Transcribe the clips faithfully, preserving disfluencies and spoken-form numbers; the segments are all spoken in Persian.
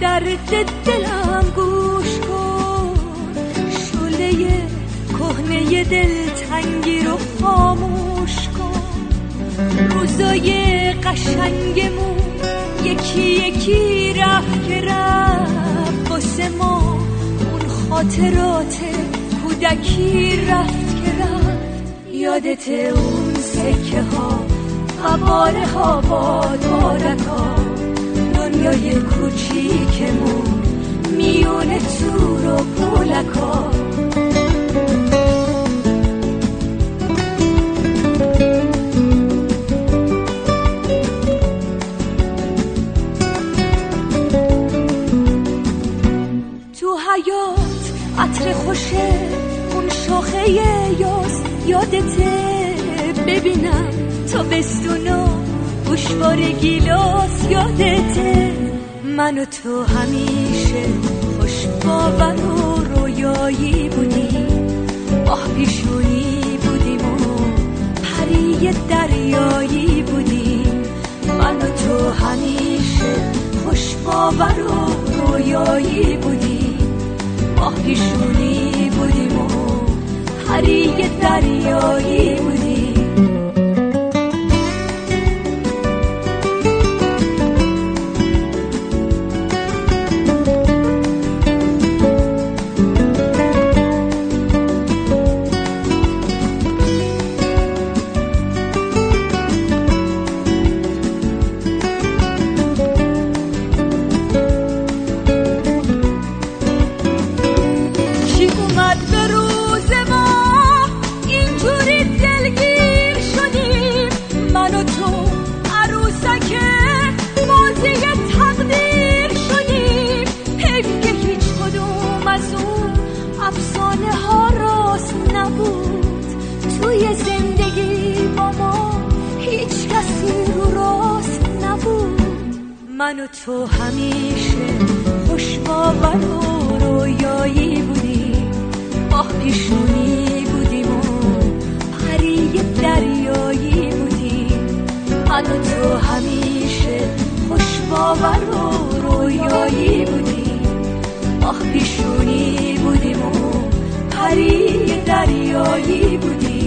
درد دلم گوش کن، شعله کهنه دلتنگی رو خاموش کن. روزای قشنگمون یکی یکی رفت که رفت، واسه ما اون خاطرات کودکی رفت که رفت. یادت اون سکه ها، قواره ها، بادبادک ها، دنیای کوچیکمون میونه تور و پولک ها. تو حیات عطر خوشه اون شاخه یاس، یادته ببینم تا بستونا گوشوار گیلاس. یادته من و تو همیشه خوش باور و رویایی بودیم، ماه پیشونی بودیم و پری دریایی بودیم. من و تو همیشه خوش باور و رویایی بودیم، ماه پیشونی بودیم و پری دریایی بودیم. من و تو همیشه خوش باور و رویایی بودیم، ماه پیشونی بودیم و پری دریایی بودیم. من و تو همیشه خوش باور و رویایی بودیم، ماه پیشونی بودیم و پری دریایی بودیم.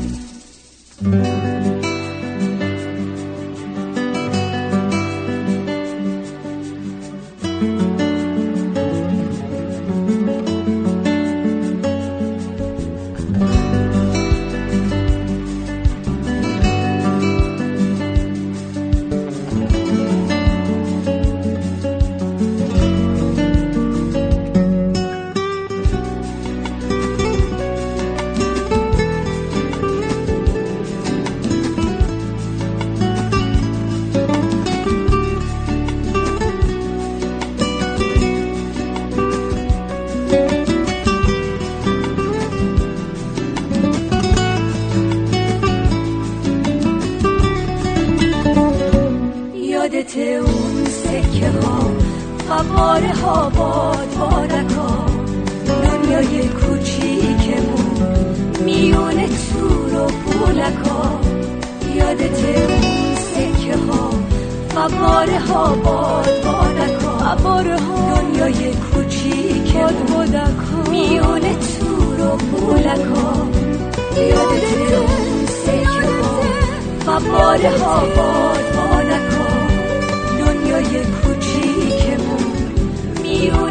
یادت اون سکه ها، فواره ها، بادبادک ها، دنیای کوچیکمون میونه تور و پولک ها. یادت اون سکه ها، فواره ها، بادبادک ها، دنیای کوچیک بادبادک ها، میونه تور و پولک ها. یادت اون سکه ها، فواره ها، بادبادک ها، دنیای کوچیکمون میونه